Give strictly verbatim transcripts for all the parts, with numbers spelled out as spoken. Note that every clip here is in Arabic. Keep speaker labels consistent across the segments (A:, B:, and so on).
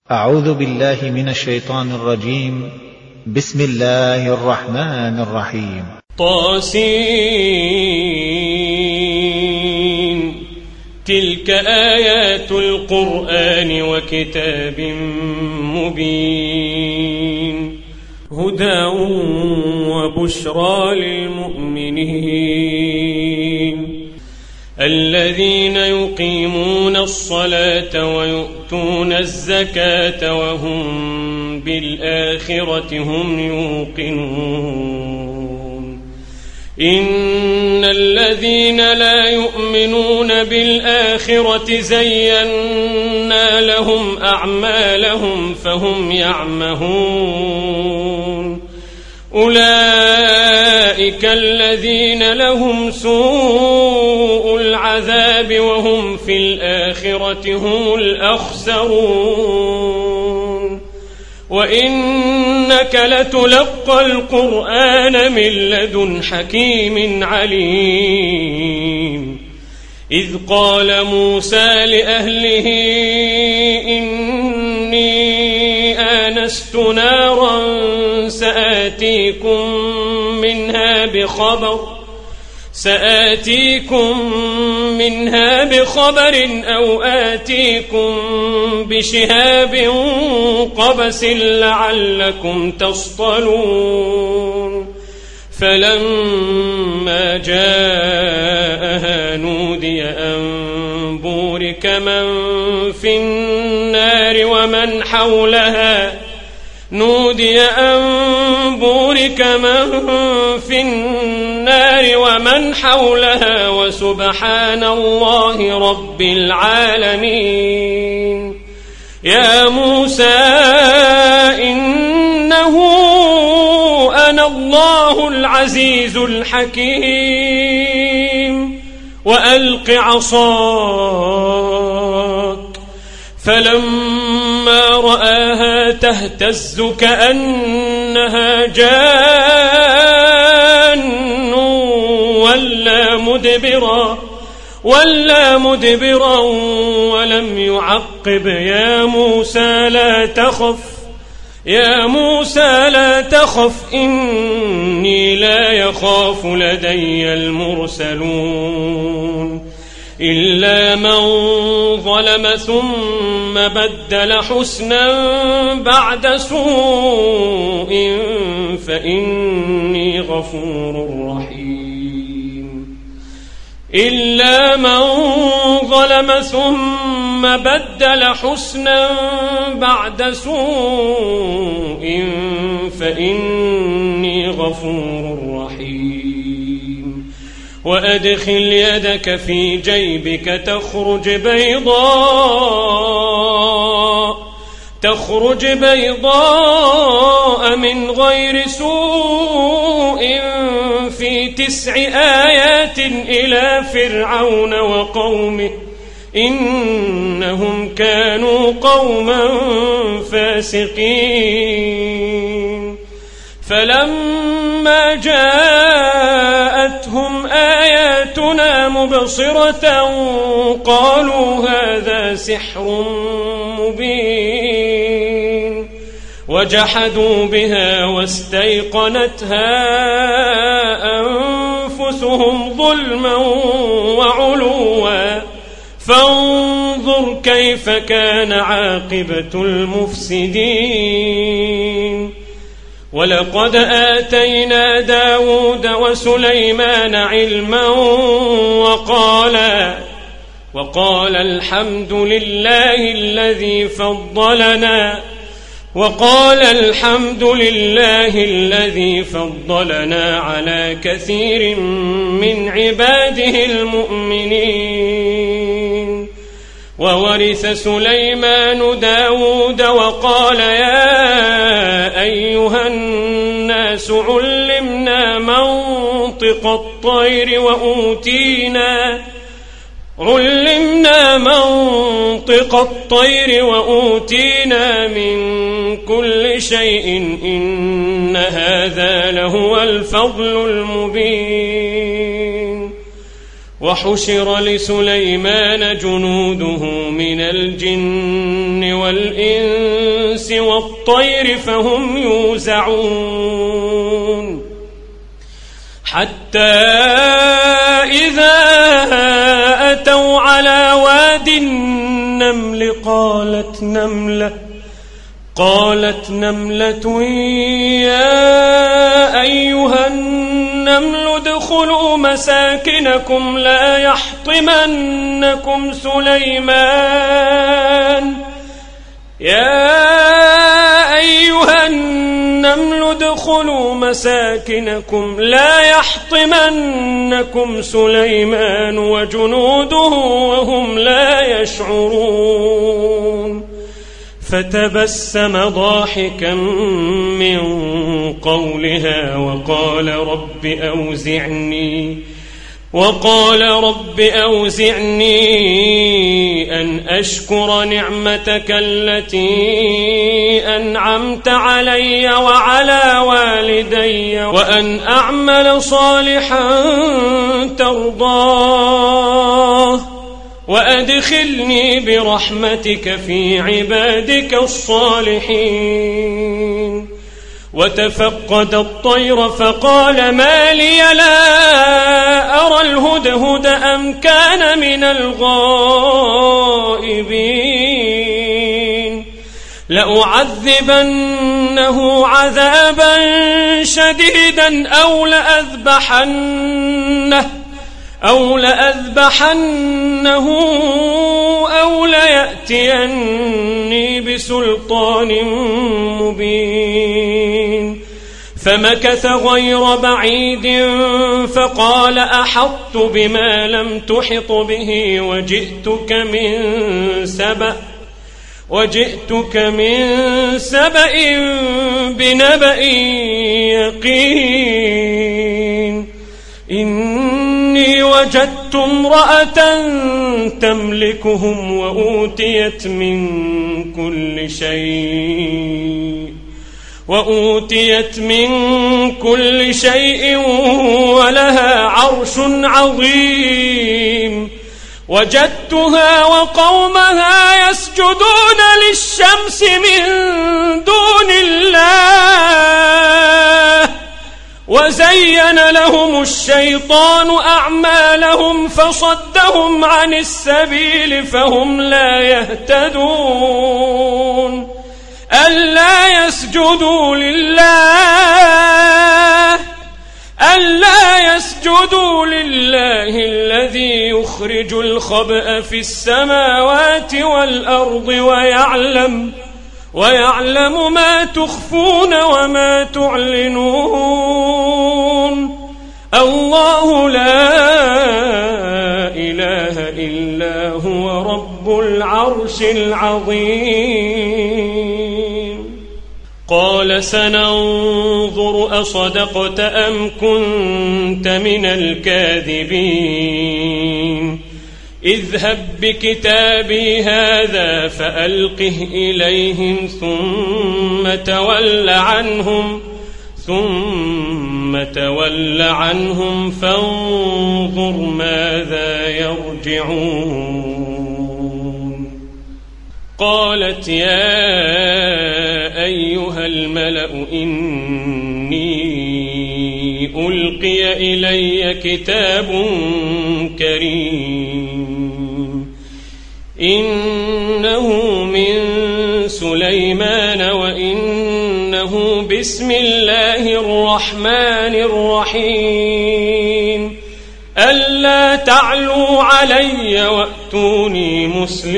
A: أعوذ بالله من الشيطان الرجيم. بسم الله الرحمن الرحيم.
B: طاسين تلك آيات القرآن وكتاب مبين هدى وبشرى للمؤمنين الذين يقيمون الصلاة ويؤتون الزكاة وهم بالآخرة هم يوقنون إن الذين لا يؤمنون بالآخرة زينا لهم أعمالهم فهم يعمهون أولئك الذين لهم سوء العذاب وهم في الآخرة هم الأخسرون وإنك لتلقى القرآن من لدن حكيم عليم إذ قال موسى لأهله إني آنست نارا سآتيكم منها بخبر سآتيكم منها بخبر أو آتيكم بشهاب قبس لعلكم تصطلون فلما جاءها نودي أن بورك من في النار ومن حولها نودي أن بورك من في النار ومن حولها وسبحان الله رب العالمين يا موسى إنه أنا الله العزيز الحكيم وألق عصاك فلما رآها تهتز كأنها جان ولا مدبرا ولا مدبرا ولم يعقب يا موسى لا تخف يا موسى لا تخف إني لا يخاف لدي المرسلون إلا من ظلم ثم بدل حسنا بعد سوء فإني غفور رحيم إلا من ظلم ثم بدل حسنا بعد سوء فإني غفور رحيم وأدخل يدك في جيبك تخرج بيضاء تخرج بيضاء من غير سوء في تسع آيات إلى فرعون وقومه إنهم كانوا قوما فاسقين فلما جاءتهم آياتنا مبصرة قالوا هذا سحر مبين وجحدوا بها واستيقنتها أنفسهم ظلما وعلوا فانظر كيف كان عاقبة المفسدين ولقد آتينا داود وسليمان علما وقالا وقال الحمد لله الذي فضلنا وقال الحمد لله الذي فضلنا على كثير من عباده المؤمنين وورث سليمان داود وقال يا أيها الناس علمنا منطق الطير وأوتينا علمنا منطق الطير وأوتينا من كل شيء إن هذا لهو الفضل المبين وحشر لسليمان جنوده من الجن والإنس والطير فهم يوزعون حتى إذا أتوا على واد النمل قالت نملة قالت نملة يا أيها النمل ادخلوا مساكنكم لا يحطمنكم سليمان يا أيها النمل ادخلوا مساكنكم لا يحطمنكم سليمان وجنوده وهم لا يشعرون فتبسم ضاحكا من قولها وقال رب أوزعني وقال رب أوزعني أن أشكر نعمتك التي أنعمت علي وعلى والدي وأن أعمل صالحا ترضاه وأدخلني برحمتك في عبادك الصالحين وتفقد الطير فقال ما لي لا أرى الهدهد أم كان من الغائبين لأعذبنه عذابا شديدا أو لأذبحنه أو لأذبحنه أو ليأتيني بسلطان مبين فمكث غير بعيد فقال أحطت بما لم تحط به وجئتك من سبأ وجئتك من سبأ بنبأ يقين إني وجدت امرأة تملكهم وأوتيت من كل شيء وأوتيت من كل شيء ولها عرش عظيم وجدتها وقومها يسجدون للشمس من دون الله وزين لهم الشيطان أعمالهم فصدهم عن السبيل فهم لا يهتدون ألا يسجدوا لله ألا يسجدوا لله الذي يخرج الخبأ في السماوات والأرض ويعلم ويعلم ما تخفون وما تعلنون الله لا إله إلا هو رب العرش العظيم قال سننظر أصدقت أم كنت من الكاذبين اذهب بكتابي هذا فألقه إليهم ثم تول عنهم ثم تول عنهم فانظر ماذا يرجعون قالت يا أيها الملأ إني ألقي إلي كتاب كريم إنه من سليمان وإنه بسم الله الرحمن الرحيم ألا تعلوا علي وأتوني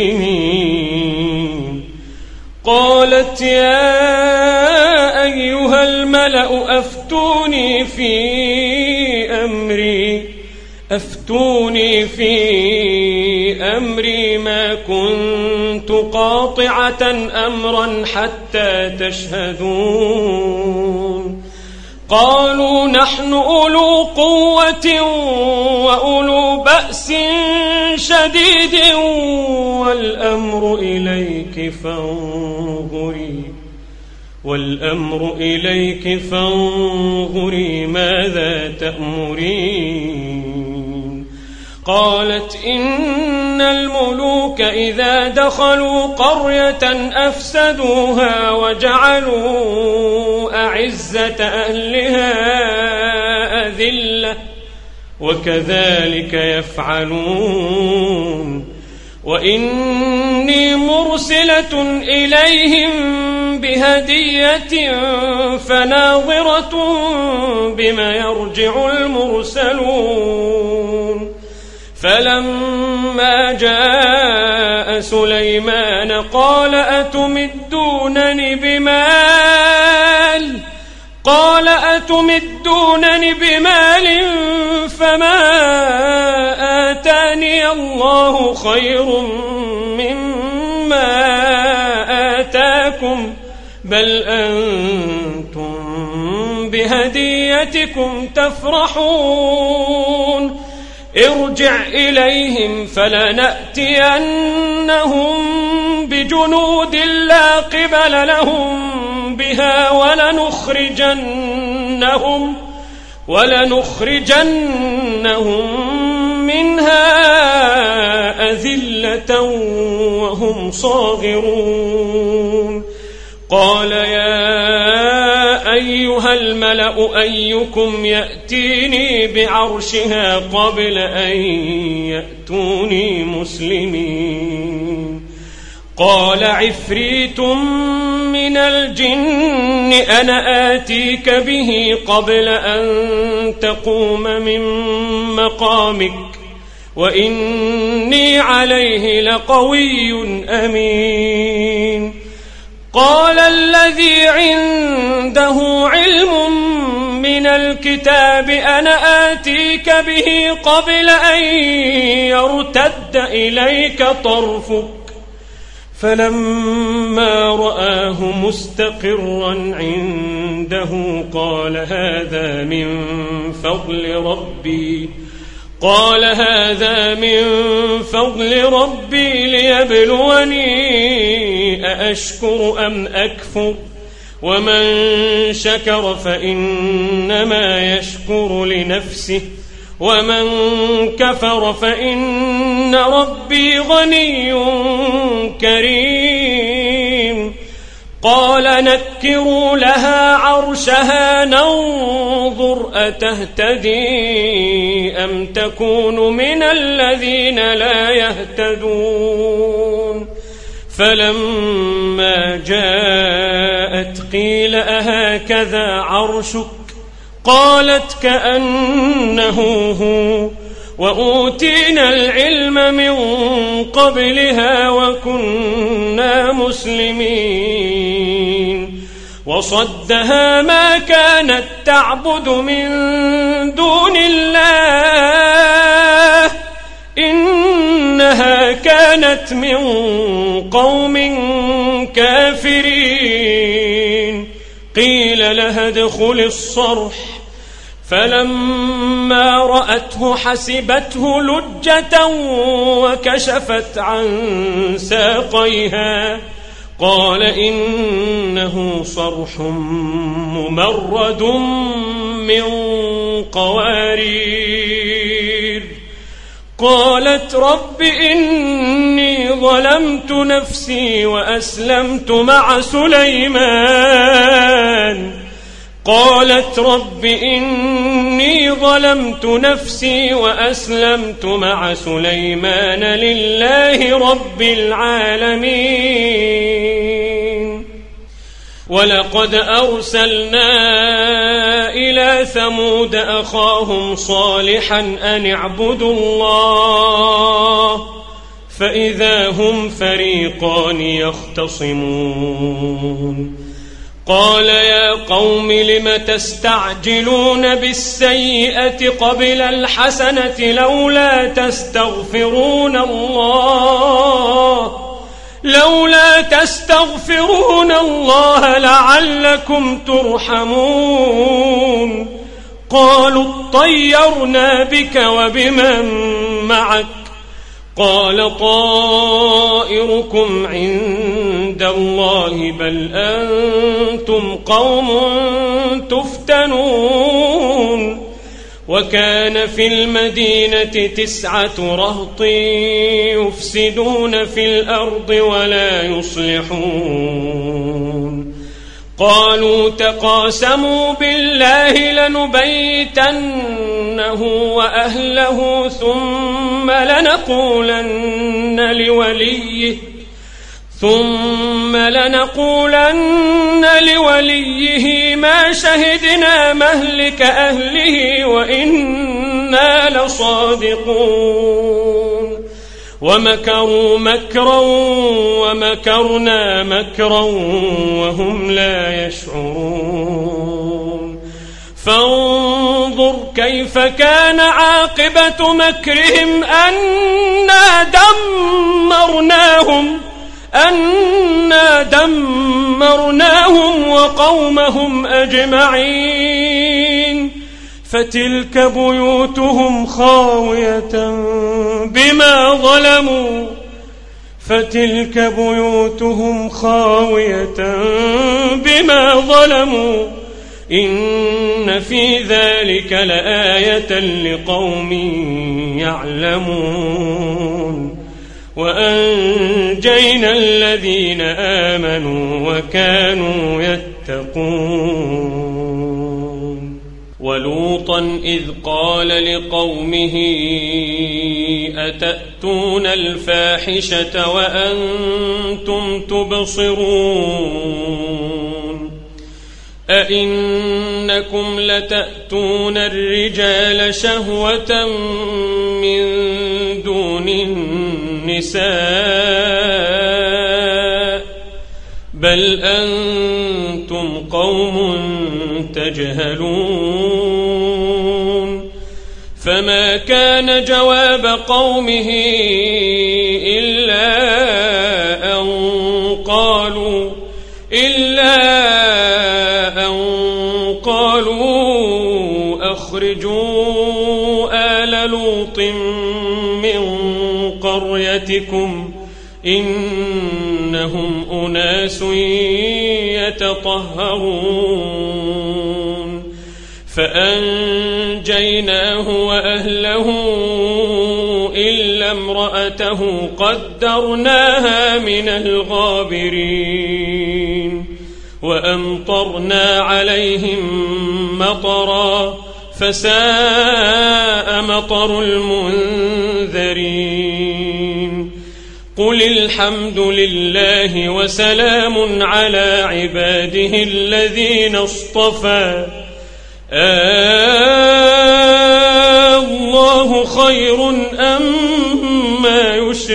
B: مسلمين قالت يا أيها الملأ أفتوني في أمري أفتوني في أمري ما كنت قاطعة أمرا حتى تشهدون قالوا نحن أولو قوة وأولو بأس شديد والأمر إليك فانظري والأمر إليك فانظري ماذا تأمرين قالت إن الملوك إذا دخلوا قرية أفسدوها وجعلوا أعزة أهلها أذلة وكذلك يفعلون وإني مرسلة إليهم بهدية فناظرة بما يرجع المرسلون فلما جاء سليمان قال أتمدونني بمال قال أتمدونني بمال فما آتاني الله خير مما آتاكم بل أنتم بهديتكم تفرحون ارجع إليهم فلنأتينهم بجنود لا قبل لهم بها ولنخرجنهم ولنخرجنهم منها أذلة وهم صاغرون قال يا أيها الملأ أيكم يأتيني بعرشها قبل أن يأتوني مسلمين قال عفريت من الجن أنا آتيك به قبل أن تقوم من مقامك وإني عليه لقوي أمين قال الذي عنده علم من الكتاب أنا آتيك به قبل أن يرتد إليك طرفك فلما رآه مستقرا عنده قال هذا من فضل ربي قال هذا من فضل ربي ليبلوني أأشكر أم أكفر ومن شكر فإنما يشكر لنفسه ومن كفر فإن ربي غني كريم قال نكروا لها عرشها ننظر أتهتدي أم تكون من الذين لا يهتدون فلما جاءت قيل أهكذا عرشك قالت كأنه هو وأوتينا العلم من قبلها وكنا مسلمين وصدها ما كانت تعبد من دون الله إنها كانت من قوم كافرين قيل لها ادخل الصرح فلما رأته حسبته لجة وكشفت عن ساقيها قال إنه صرح ممرد من قوارير قالت رب إني ظلمت نفسي وأسلمت مع سليمان قالت رب إني ظلمت نفسي وأسلمت مع سليمان لله رب العالمين ولقد أرسلنا إلى ثمود أخاهم صالحا أن اعبدوا الله فإذا هم فريقان يختصمون قال يا قوم لم تستعجلون بالسيئة قبل الحسنة لولا تستغفرون الله لولا تستغفرون الله لعلكم ترحمون قالوا اطيرنا بك وبمن معك قال طائركم عند الله بل أنتم قوم تفتنون وكان في المدينة تسعة رهط يفسدون في الأرض ولا يصلحون قالوا تقاسموا بالله لنبيتنه وأهله ثم لنقولن لوليه ثم لنقولن لوليه ما شهدنا مهلك أهله وإنا لصادقون ومكروا مكرا ومكرنا مكرا وهم لا يشعرون فانظر كيف كان عاقبة مكرهم أنا دمرناهم أنا دمرناهم وقومهم أجمعين فتلك بيوتهم خاوية بما ظلموا فتلك بيوتهم خاوية بما ظلموا إن في ذلك لآية لقوم يعلمون وأنجينا الذين آمنوا وكانوا يتقون ولوطا إذ قال لقومه أتأتون الفاحشة وأنتم تبصرون أئنكم لتأتون الرجال شهوة من دون النساء بل أنتم قوم تجهلون فما كان جواب قومه إلا أن قالوا إلا أن قالوا أخرجوا آل لوط من قريتكم إنهم أناس يتطهرون فأنجيناه وأهله إلا امرأته قدرناها من الغابرين وأمطرنا عليهم مطرا فساء مطر المنذرين قل الحمد لله وسلام على عباده الذين اصطفى الله خير أما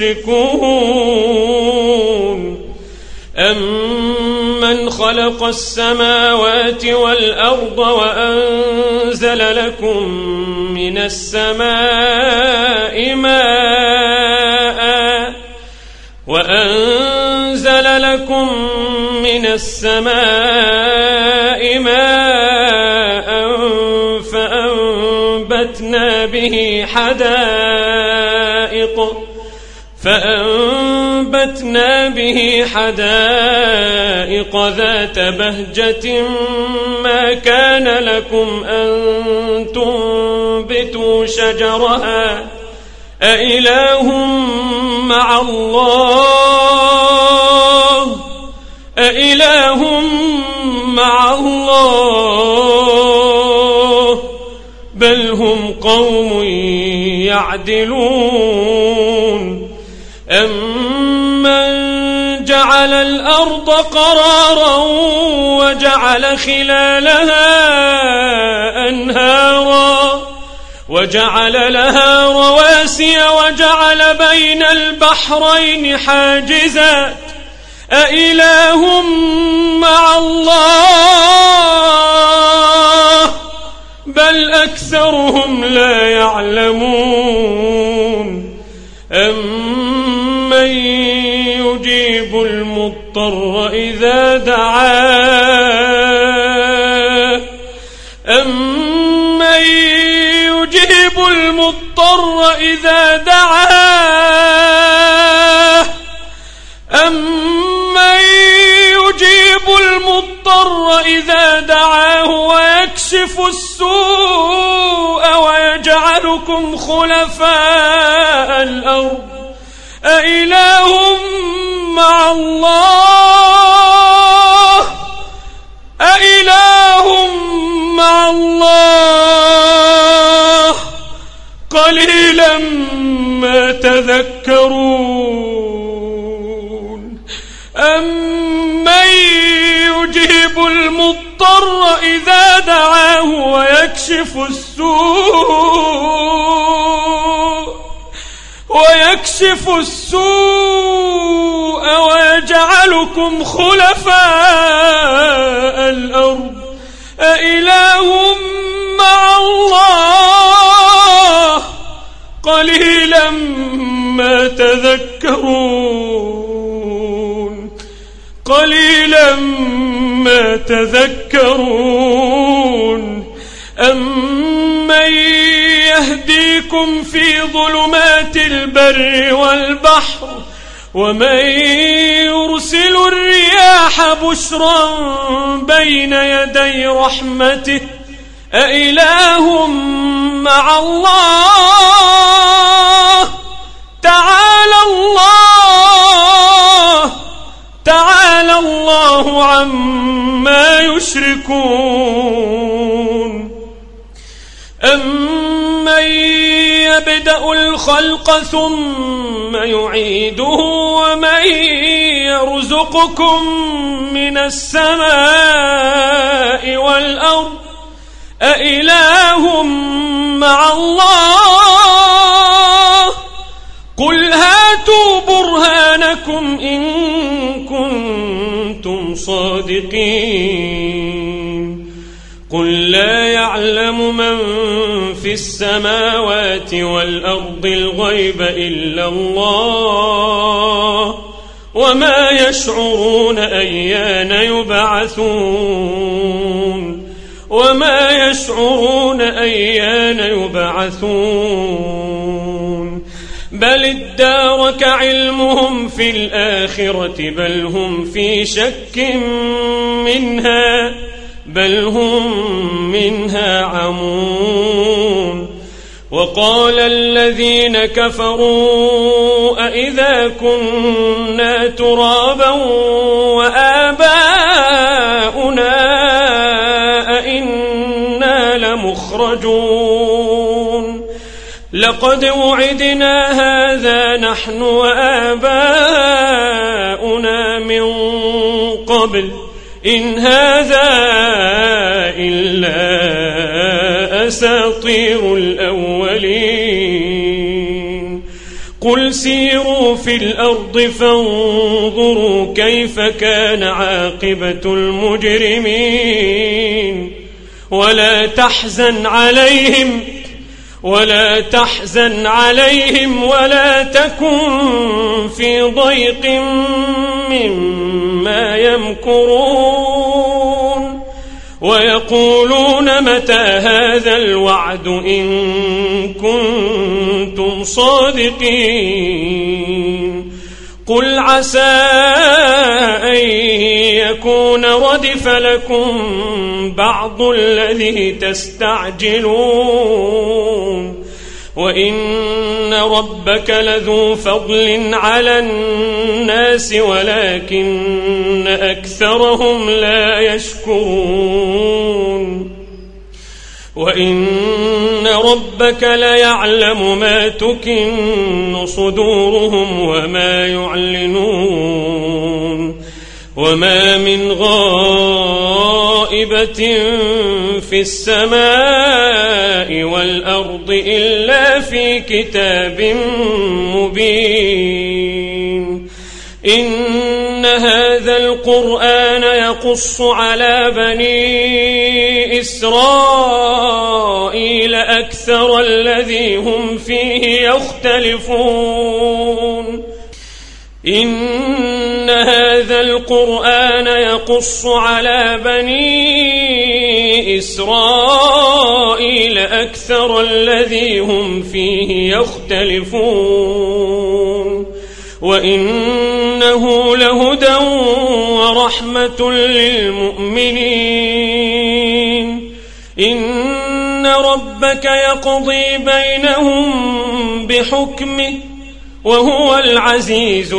B: يشركون أمن خلق السماوات والأرض وأنزل لكم من السماء ماء وأنزل لكم من السماء ماء فأنبتنا به حدائق فأنبتنا به حدائق ذات بهجة ما كان لكم أن تنبتوا شجرها أإله مع الله أإله مع الله بل هم قوم يعدلون أمن جعل الأرض قرارا وجعل خلالها أنهارا وجعل لها رواسي وجعل بين البحرين حاجزات أإله مع الله بل أكثرهم لا يعلمون أمن يجيب المضطر إذا دعاه أمن يجيب المضطر إذا دعاه أمن يجيب المضطر إذا دعاه ويكشف السوء يجعلكم خلفاء الأرض أإله مع الله أإله مع الله قليلا ما تذكرون أمن يجيب المضطر إذا دعاه ويكشف السوء ويكشف السوء ويجعلكم خلفاء الأرض أإله مع الله قليلا ما تذكرون قليلا ما تذكرون أمن يهديكم في ظلمات البر والبحر ومن يرسل الرياح بشرا بين يدي رحمته أإله مع الله تعالى الله تعالى الله عما يشركون أمن يبدأ الخلق ثم يعيده ومن يرزقكم من السماء والأرض أإله مع الله قل هاتوا برهانكم إن كنتم صادقين قل لا يعلم من في السماوات والأرض الغيب إلا الله وما يشعرون أيان يبعثون وما يشعرون أيان يبعثون بل ادارك علمهم في الآخرة بل هم في شك منها بل هم منها عمون وقال الذين كفروا أئذا كنا ترابا وآباؤنا أئنا لمخرجون لقد وعدنا هذا نحن وآباؤنا من قبل إن هذا إلا أساطير الأولين قل سيروا في الأرض فانظروا كيف كان عاقبة المجرمين ولا تحزن عليهم ولا تحزن عليهم ولا تكن في ضيق مما يمكرون ويقولون متى هذا الوعد إن كنتم صادقين قل عسى أن يكون ردف لكم بعض الذي تستعجلون وإن ربك لذو فضل على الناس ولكن أكثرهم لا يشكرون وإن ربك ليعلم ما تكن صدورهم وما يعلنون وما من غائبة في السماء والأرض إلا في كتاب مبين إن هذا القرآن يقص على بني إسرائيل أكثر الذي هم فيه يختلفون إن هذا القرآن يقص على بني إسرائيل أكثر الذي هم فيه يختلفون وإنه لهدى ورحمة للمؤمنين إن ربك يقضي بينهم بحكمه وهو العزيز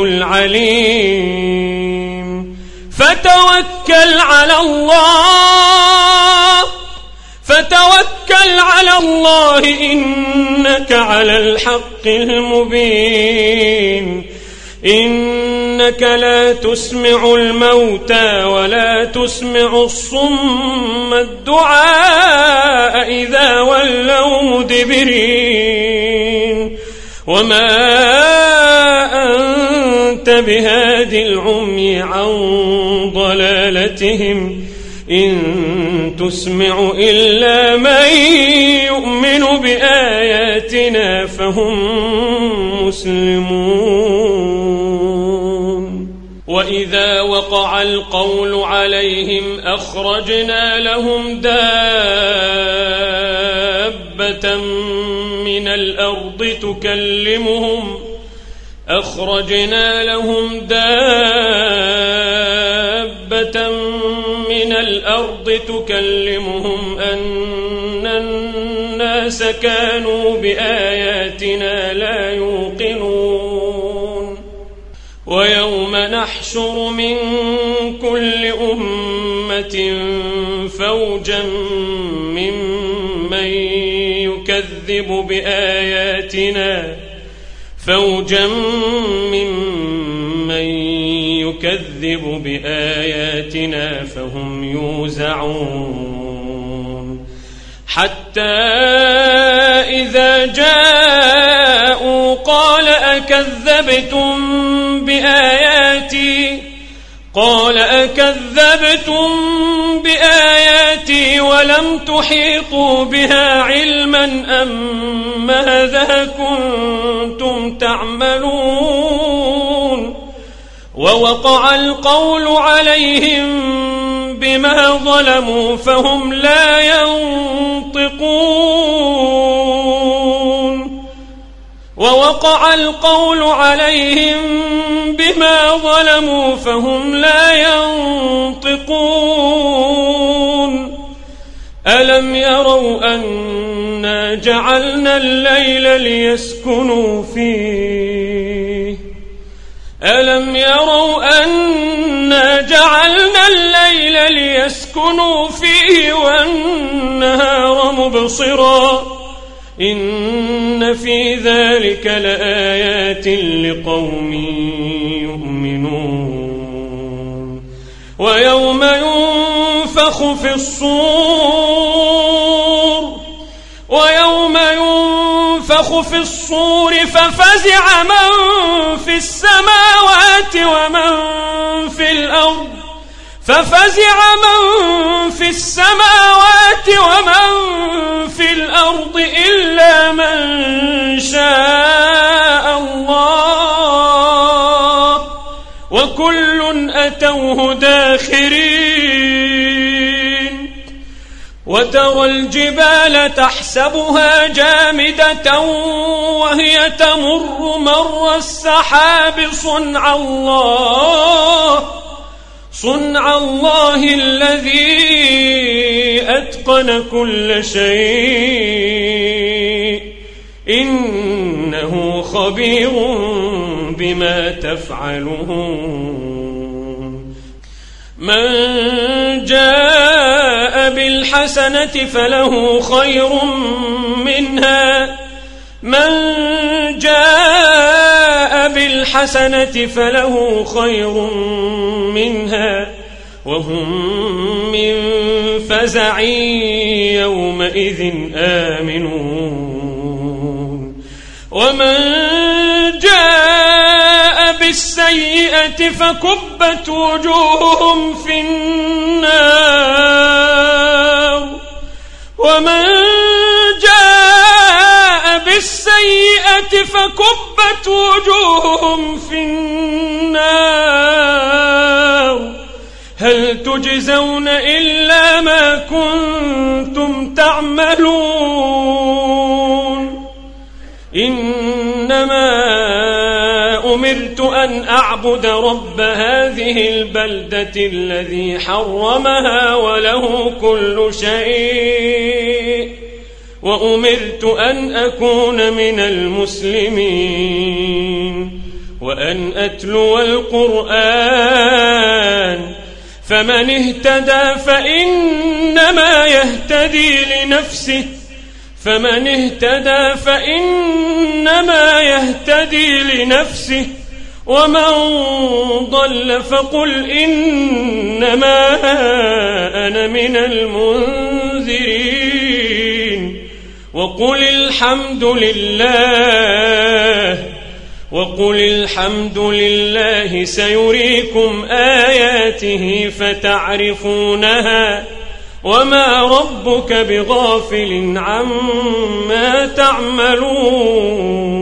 B: العليم. فتوكل على الله فتوكل على الله إنك على الحق المبين. إنك لا تسمع الموتى ولا تسمع الصم الدعاء إذا ولوا مدبرين. وما أنت بهاد العمي عن ضلالتهم إن تسمع إلا من يؤمن بآياتنا فهم مسلمون. وإذا وقع القول عليهم أخرجنا لهم دابة من الأرض تكلمهم أخرجنا لهم دابة من الأرض تكلمهم أن الناس كانوا بآياتنا لا يوقنون. ويوم نحشر من كل أمة فوجا ممن يكذب بآياتنا فوجا ممن يكذب بآياتنا فهم يوزعون. حتى إذا جاءوا قال أكذبتم بآياتي قال أكذبتم بآياتي ولم تحيطوا بها علما أم ماذا كنتم تعملون. ووقع القول عليهم بما ظلموا فهم لا ينطقون. ووقع القول عليهم بما ظلموا فهم لا ينطقون. ألم يروا أنا جعلنا الليل ليسكنوا فيه ألم يروا أنا جعلنا الليل ليسكنوا فيه والنهار مبصرا إن في ذلك لآيات لقوم يؤمنون. ويوم ينفخ في الصور ويوم ينفخ في الصور ففزع من في السماوات ومن في الأرض ففزع من في السماوات ومن في الأرض إلا من شاء الله وكل أتوه داخرين. وترى الجبال تحسبها جامدة وهي تمر مر السحاب صنع الله صنع الله الذي أتقن كل شيء إنه خبير بما تفعلون. من جاء بالحسنة فله خير منها من جاء بالحسنة فله خير منها وهم من فزع يومئذ آمنون. ومن جاء بالسيئة فكبت وجوههم في النار ومن جاء بالسيئة فكبت وجوههم في النار هل تجزون إلا ما كنتم تعملون. إنما أمرت أن أعبد رب هذه البلدة الذي حرمها وله كل شيء وأمرت أن أكون من المسلمين وأن أتلو القرآن فمن اهتدى فإنما يهتدي لنفسه فمن اهتدى فإنما يهتدي لنفسه ومن ضل فقل إنما أنا من المنذرين وقل الحمد لله وقل الحمد لله سيريكم آياته فتعرفونها وما ربك بغافل عما تعملون.